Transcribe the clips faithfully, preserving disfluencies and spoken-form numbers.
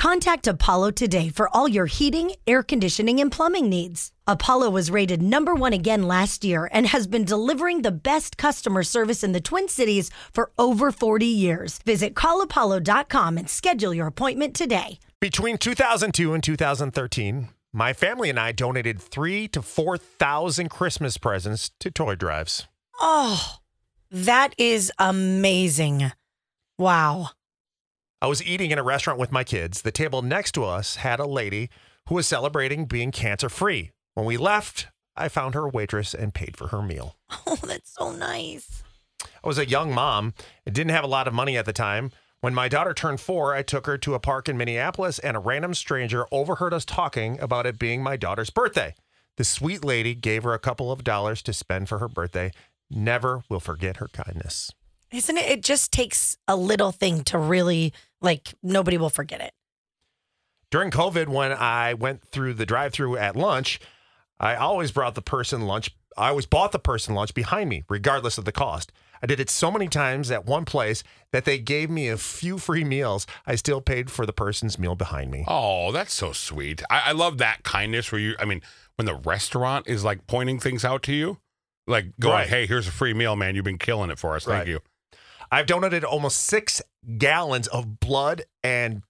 Contact Apollo today for all your heating, air conditioning, and plumbing needs. Apollo was rated number one again last year and has been delivering the best customer service in the Twin Cities for over forty years. Visit call apollo dot com and schedule your appointment today. Between two thousand two and two thousand thirteen, my family and I donated three to four thousand Christmas presents to toy drives. Oh, that is amazing. Wow. I was eating in a restaurant with my kids. The table next to us had a lady who was celebrating being cancer-free. When we left, I found her a waitress and paid for her meal. Oh, that's so nice. I was a young mom and didn't have a lot of money at the time. When my daughter turned four, I took her to a park in Minneapolis, and a random stranger overheard us talking about it being my daughter's birthday. The sweet lady gave her a couple of dollars to spend for her birthday. Never will forget her kindness. Isn't it? It just takes a little thing to really, like, nobody will forget it. During COVID, when I went through the drive-thru at lunch, I always brought the person lunch. I always bought the person lunch behind me, regardless of the cost. I did it so many times at one place that they gave me a few free meals. I still paid for the person's meal behind me. Oh, that's so sweet. I, I love that kindness where you, I mean, when the restaurant is like pointing things out to you, like going, Right. hey, here's a free meal, man. You've been killing it for us. Thank Right. you. I've donated almost six gallons of blood and,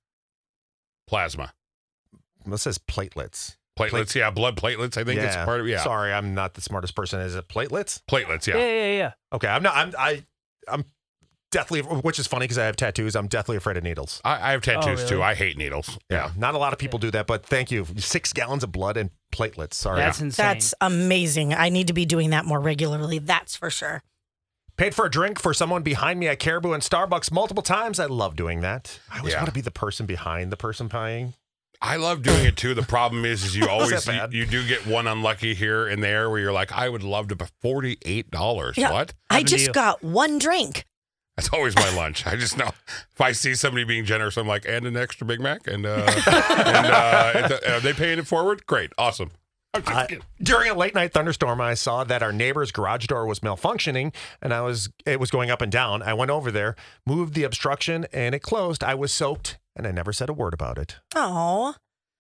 Plasma. this says platelets. Platelets, Plate- yeah. Blood platelets, I think it's part of, yeah. Sorry, I'm not the smartest person. Is it platelets? Platelets, Yeah, yeah. yeah, yeah. Okay, I'm not. I'm. I. I'm deathly. Which is funny because I have tattoos. I'm deathly afraid of needles. I, I have tattoos Oh, too. really? I hate needles. Yeah, not a lot of people do that, but thank you. Six gallons of blood and platelets. Sorry. That's insane. That's amazing. I need to be doing that more regularly. That's for sure. Paid for a drink for someone behind me at Caribou and Starbucks multiple times. I love doing that. I always Yeah. want to be the person behind the person paying. I love doing it too. The problem is, is you always that you, bad? you do get one unlucky here and there where you're like, I would love to, but forty-eight dollars. Yeah. What? I Happened to just you. got one drink. That's always my lunch. I just know if I see somebody being generous, I'm like, and an extra Big Mac, and uh, and uh, are they paying it forward? Great, awesome. I'm just Uh, kidding. during a late night thunderstorm, I saw that our neighbor's garage door was malfunctioning, and I was it was going up and down. I went over there, moved the obstruction, and it closed. I was soaked, and I never said a word about it. Oh,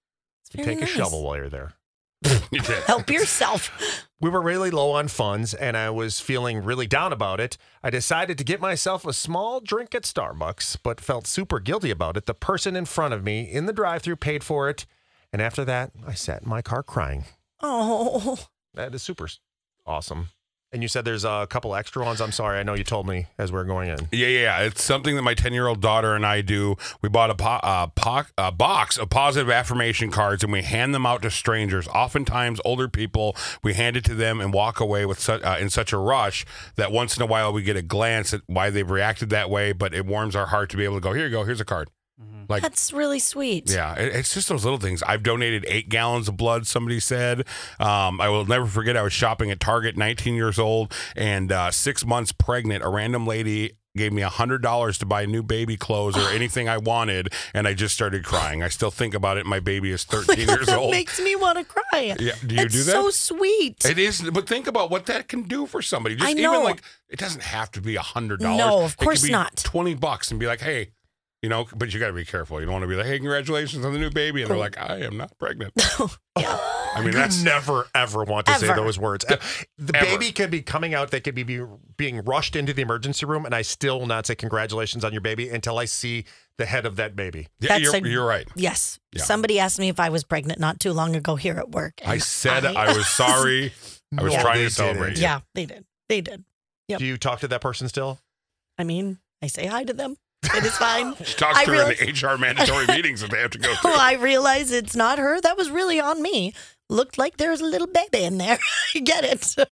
You take a shovel while you're there. You did. Help yourself. We were really low on funds, and I was feeling really down about it. I decided to get myself a small drink at Starbucks, but felt super guilty about it. The person in front of me in the drive-thru paid for it, and after that, I sat in my car crying. Oh, That is super awesome. And you said there's a couple extra ones. I'm sorry. I know you told me as we were going in. Yeah, yeah, it's something that my ten-year-old daughter and I do. We bought a, po- uh, po- a box of positive affirmation cards, and we hand them out to strangers. Oftentimes, older people, we hand it to them and walk away with su- uh, in such a rush that once in a while we get a glance at why they've reacted that way, but it warms our heart to be able to go, here you go, here's a card. Like, that's really sweet. yeah, it, it's just those little things. I've donated eight gallons of blood, somebody said. Um, I will never forget, I was shopping at Target, nineteen years old, and uh, six months pregnant. A random lady gave me one hundred dollars to buy new baby clothes or anything I wanted, and I just started crying. I still think about it. My baby is thirteen years That old. makes me want to cry. Yeah, do you That's do that? so sweet. It is, but think about what that can do for somebody. Just I even know. like, it doesn't have to be one hundred dollars. No, of It could course be not. twenty bucks and be like, hey, you know, but you got to be careful. You don't want to be like, hey, congratulations on the new baby. And they're like, I am not pregnant. Yeah. I mean, You that's never, ever want to say Ever. those words. The Ever. baby could be coming out. They could be, be being rushed into the emergency room, and I still will not say congratulations on your baby until I see the head of that baby. yeah, That's you're, a- you're right. Yes. Yeah. Somebody asked me if I was pregnant not too long ago here at work. I and said I, was sorry. I was No, trying they to celebrate. didn't. you. Yeah, they did. They did. Yep. Do you talk to that person still? I mean, I say hi to them. It is fine. She talks I to her realize- in the H R mandatory meetings that they have to go to. Well, I realize it's not her. That was really on me. Looked like there was a little baby in there. I get it.